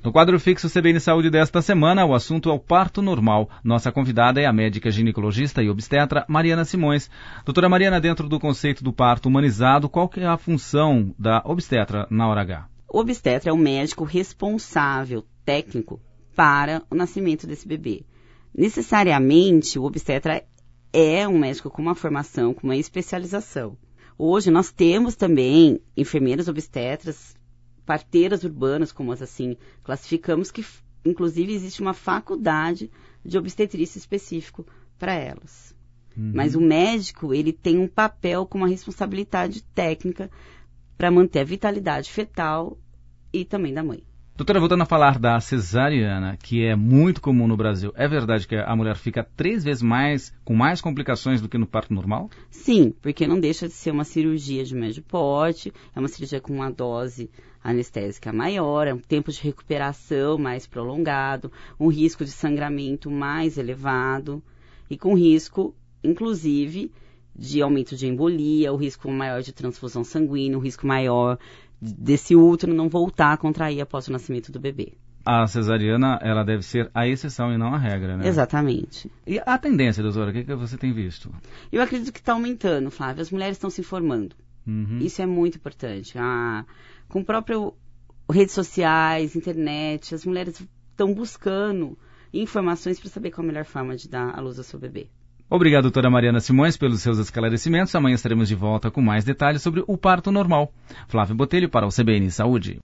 No quadro fixo CBN Saúde desta semana, o assunto é o parto normal. Nossa convidada é a médica ginecologista e obstetra Mariana Simões. Doutora Mariana, dentro do conceito do parto humanizado, qual que é a função da obstetra na hora H? O obstetra é o médico responsável, técnico, para o nascimento desse bebê. Necessariamente, o obstetra é um médico com uma formação, com uma especialização. Hoje, nós temos também enfermeiras obstetras, parteiras urbanas, como as assim classificamos, que inclusive existe uma faculdade de obstetrícia específico para elas. Mas o médico, ele tem um papel com uma responsabilidade técnica para manter a vitalidade fetal e também da mãe. Doutora, voltando a falar da cesariana, que é muito comum no Brasil, é verdade que a mulher fica 3 vezes mais, com mais complicações do que no parto normal? Sim, porque não deixa de ser uma cirurgia de médio porte, é uma cirurgia com uma dose anestésica maior, é um tempo de recuperação mais prolongado, um risco de sangramento mais elevado e com risco, inclusive, de aumento de embolia, o risco maior de transfusão sanguínea, o risco maior desse útero não voltar a contrair após o nascimento do bebê. A cesariana, ela deve ser a exceção e não a regra, né? Exatamente. E a tendência, doutora, o que você tem visto? Eu acredito que está aumentando, Flávia. As mulheres estão se informando. Isso é muito importante. Com próprias redes sociais, internet, as mulheres estão buscando informações para saber qual a melhor forma de dar à luz ao seu bebê. Obrigado, doutora Mariana Simões, pelos seus esclarecimentos. Amanhã estaremos de volta com mais detalhes sobre o parto normal. Flávio Botelho para o CBN Saúde.